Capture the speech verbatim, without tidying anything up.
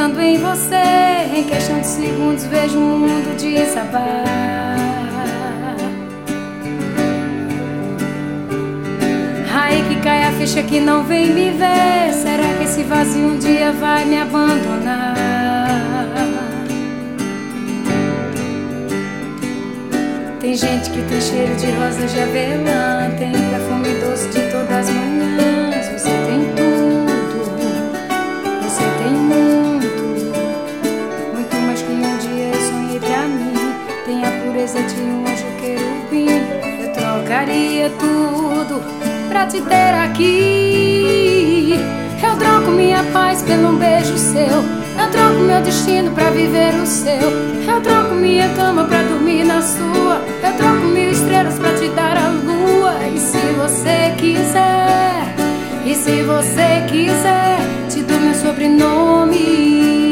pensando em você. Em questão de segundos vejo o mundo desabar. Aí que cai a ficha que não vem me ver. Será que esse vazio um dia vai me abandonar? Tem gente que tem cheiro de rosa de avelã, tem perfume doce de todas as manhãs. Você tem tudo, você tem muito, muito mais que um dia eu sonhei pra mim. Tem a pureza de um anjo querubim. Eu trocaria tudo pra te ter aqui. Eu troco minha paz pelo um beijo seu. Eu troco meu destino pra viver o seu. Eu troco minha cama pra dormir na sua. Eu troco mil estrelas pra te dar a lua. E se você quiser, e se você quiser, te dou meu sobrenome.